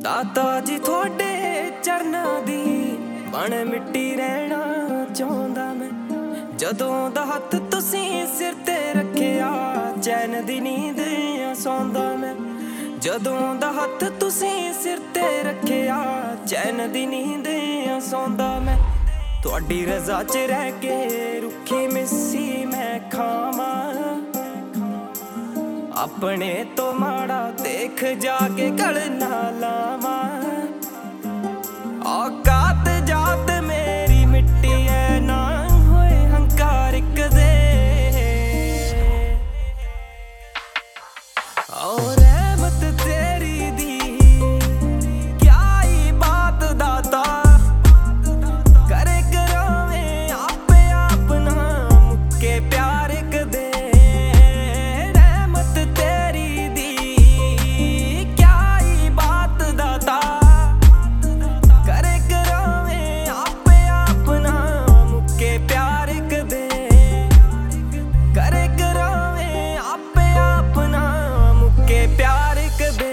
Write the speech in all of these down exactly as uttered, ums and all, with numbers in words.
दाता जी थोड़े चरना दी बण मिट्टी रहना चाहुंदा मैं। जदों दा हत्थ तुसीं सिर ते रखिया चैन दी नींद सौंदा मैं। जदों दा हत्थ तुसीं सिर ते रखिया चैन दी नींद सौंदा मैं। तुहाडी रज़ा च रह के रुखी मिस्सी मैं खावां, अपने तो माड़ा देख जाके गल ना लावां। औकात जात मेरी मिट्टी है ना होए हंकार कदे। और रहमत तेरी दी क्या ही बात दाता, करे करावे आपे अपना मुक्के प्यार कदे। रहमत तेरी दी क्या ही बात दाता, करे करावे आपे अपना मुक्के प्यार कदे। करे करावे आपे अपना मुक्के प्यार कदे।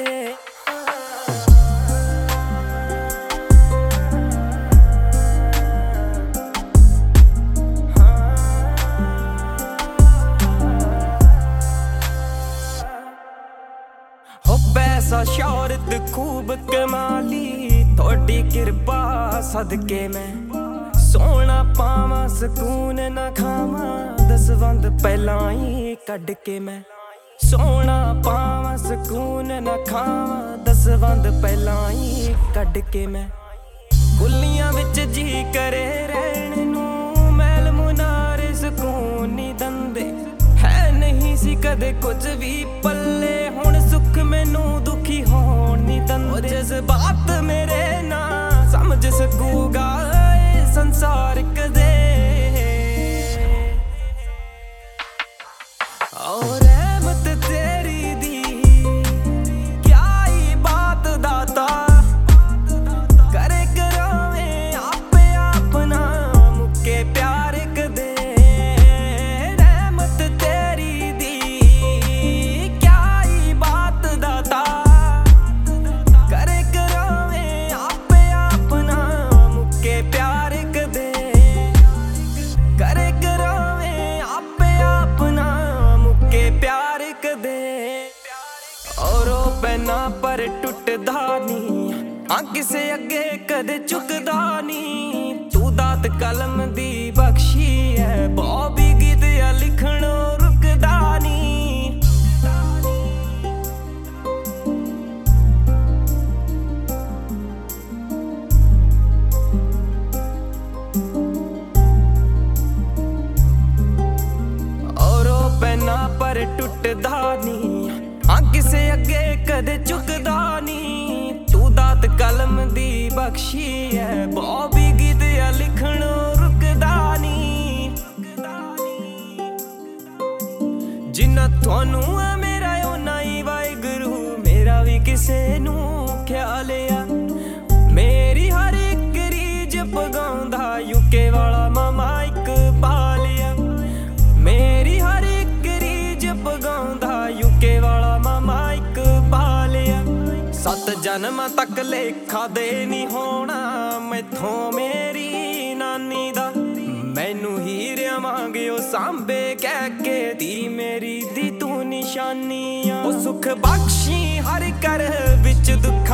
हो पैसा शौहरत खूब कमाली थोड़ी किरपा सदके मैं। सोना पावां सकून ना खावां दसवंद पहलां ही कढ के मैं। सोना पावां सकून ना खावां दसवंद पहलां ही कढ के मैं। कुल्लियां विच जी करे रहण नूं मैल मुनारे सकून नी दंदे। है नहीं सी कदे कुछ भी पल्ले हुण सुख मैनू दुखी होण नी दंदे। जज़बात मेरे ना समझ सकूगा ए संसार कदे। और रहमत तेरी दी क्या ही बात दाता, करे करावे आपे अपना मुक्के प्यार कदे। रहमत तेरी दी क्या ही बात दाता, करे करावे आपे अपना मुक्के प्यार कदे। करे करावे आपे अपना मुक्के प्यार कदे। और ओ पैना पर टुटदा नी हां किसे अगे कदे झुकदा नी। तू दात कलम दी बख्शी है बहुत भी गीत या लिखणों रुकदा नी। और ओ पैना पर टुटदा नी हां किसे अगे कदे झुकदा नी। तू दात कलम दी बख्शी है बहुत भी गीत या लिखणों रुकदा नी। जिन्ना तुहानू है मेरा ओना ही वाहिगुरू मेरा भी किसे नू ख्याल आ। मेरी हर एक रीज पगाउंदा यूके वाला मामा इकबाल आ। मेरी हर एक रीज पगाउंदा यूके वाला मामा इकबाल आ। सत जन्म तक लेखा दे नी होना मैथों मेरी नानी दा। मैनू हीरिया मांगे ओ सांबे कह के दी मेरी दी तू निशानी आ। ओ सुख बख्शी हर कर विच दुख